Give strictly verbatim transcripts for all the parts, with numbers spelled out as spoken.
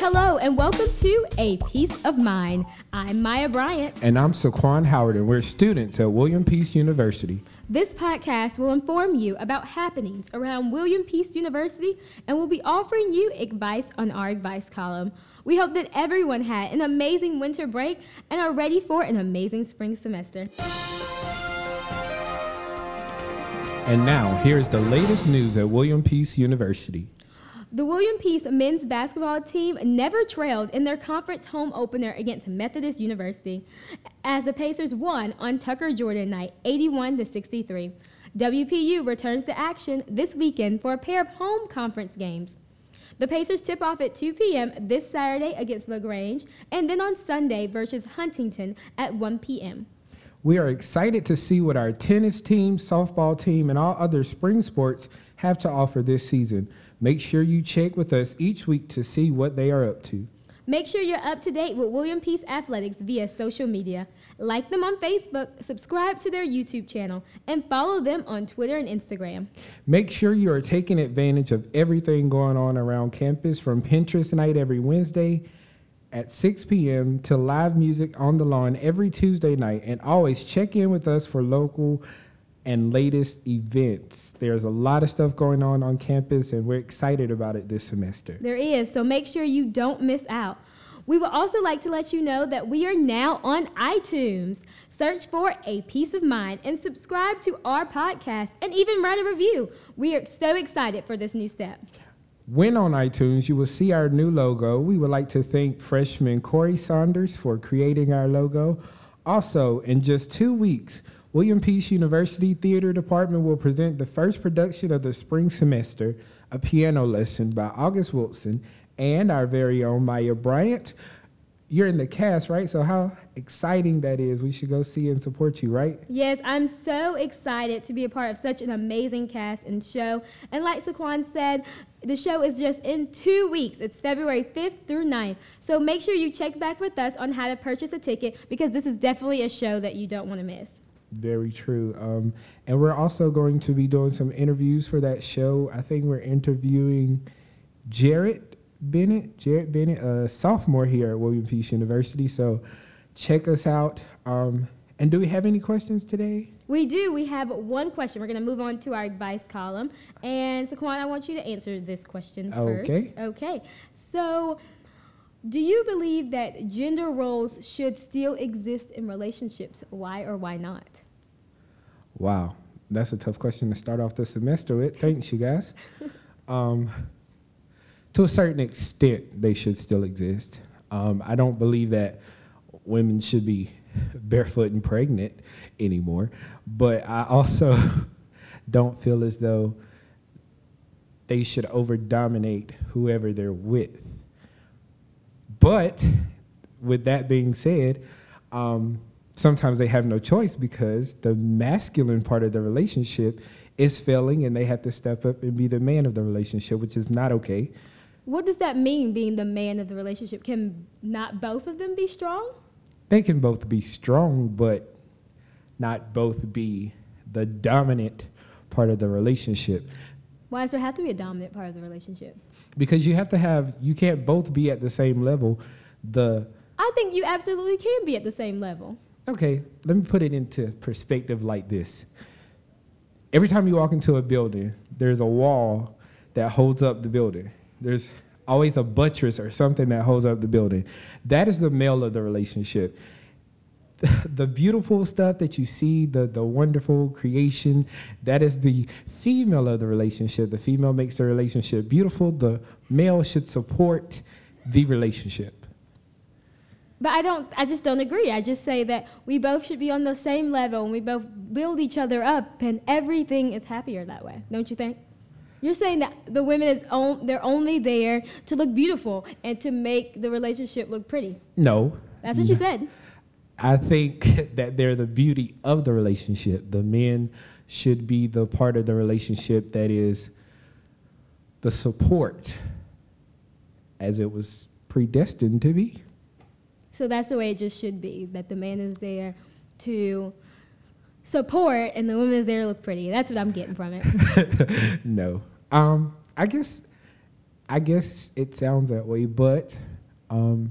Hello and welcome to A Piece of Mind. I'm Maya Bryant. And I'm Saquon Howard, and we're students at William Peace University. This podcast will inform you about happenings around William Peace University, and we'll be offering you advice on our advice column. We hope that everyone had an amazing winter break and are ready for an amazing spring semester. And now, here's the latest news at William Peace University. The William Peace men's basketball team never trailed in their conference home opener against Methodist University, as the Pacers won on Tucker Jordan night, eighty-one to sixty-three. W P U returns to action this weekend for a pair of home conference games. The Pacers tip off at two p.m. this Saturday against LaGrange, and then on Sunday versus Huntington at one p.m. We are excited to see what our tennis team, softball team, and all other spring sports have to offer this season. Make sure you check with us each week to see what they are up to. Make sure you're up to date with William Peace Athletics via social media. Like them on Facebook, subscribe to their YouTube channel, and follow them on Twitter and Instagram. Make sure you are taking advantage of everything going on around campus, from Pinterest night every Wednesday at six p.m. to live music on the lawn every Tuesday night. And always check in with us for local and latest events. There's a lot of stuff going on on campus, and we're excited about it this semester. There is, so make sure you don't miss out. We would also like to let you know that we are now on iTunes. Search for A Piece of Mind and subscribe to our podcast and even write a review. We are so excited for this new step. When on iTunes, you will see our new logo. We would like to thank freshman Corey Saunders for creating our logo. Also, in just two weeks, William Peace University Theater Department will present the first production of the spring semester, a piano lesson by August Wilson and our very own Maya Bryant. You're in the cast, right? So how exciting that is. We should go see and support you, right? Yes, I'm so excited to be a part of such an amazing cast and show. And like Saquon said, the show is just in two weeks. It's February fifth through ninth. So make sure you check back with us on how to purchase a ticket, because this is definitely a show that you don't want to miss. Very true. Um, and we're also going to be doing some interviews for that show. I think we're interviewing Jarrett Bennett, Jarrett Bennett, a sophomore here at William Peace University. So check us out. Um, and do we have any questions today? We do. We have one question. We're going to move on to our advice column. And Saquon, I want you to answer this question first. Okay. Okay. So, do you believe that gender roles should still exist in relationships? Why or why not? Wow, that's a tough question to start off the semester with. Thanks, you guys. Um, to a certain extent, they should still exist. Um, I don't believe that women should be barefoot and pregnant anymore, but I also don't feel as though they should over-dominate whoever they're with. But with that being said, um, sometimes they have no choice, because the masculine part of the relationship is failing and they have to step up and be the man of the relationship, which is not okay. What does that mean, being the man of the relationship? Can not both of them be strong? They can both be strong, but not both be the dominant part of the relationship. Why does there have to be a dominant part of the relationship? Because you have to have, you can't both be at the same level. The I think you absolutely can be at the same level. Okay, let me put it into perspective like this. Every time you walk into a building, there's a wall that holds up the building. There's always a buttress or something that holds up the building. That is the male of the relationship. The beautiful stuff that you see, the, the wonderful creation, that is the female of the relationship. The female makes the relationship beautiful. The male should support the relationship. But I don't, I just don't agree. I just say that we both should be on the same level and we both build each other up, and everything is happier that way. Don't you think? You're saying that the women, is on, they're only there to look beautiful and to make the relationship look pretty. No. That's what you said. I think that they're the beauty of the relationship. The men should be the part of the relationship that is the support, as it was predestined to be. So that's the way it just should be, that the man is there to support and the woman is there to look pretty. That's what I'm getting from it. No. Um, I guess I guess it sounds that way, but Um,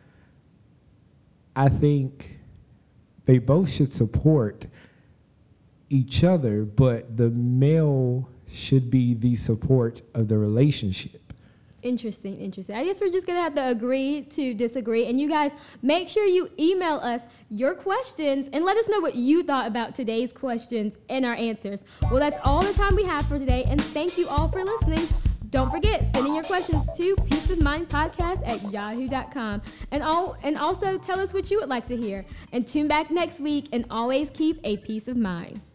I think they both should support each other, but the male should be the support of the relationship. Interesting, interesting. I guess we're just going to have to agree to disagree. And you guys, make sure you email us your questions and let us know what you thought about today's questions and our answers. Well, that's all the time we have for today. And thank you all for listening. Don't forget, send in your questions to peace of mind podcast at yahoo dot com. And, all, and also tell us what you would like to hear. And tune back next week and always keep a peace of mind.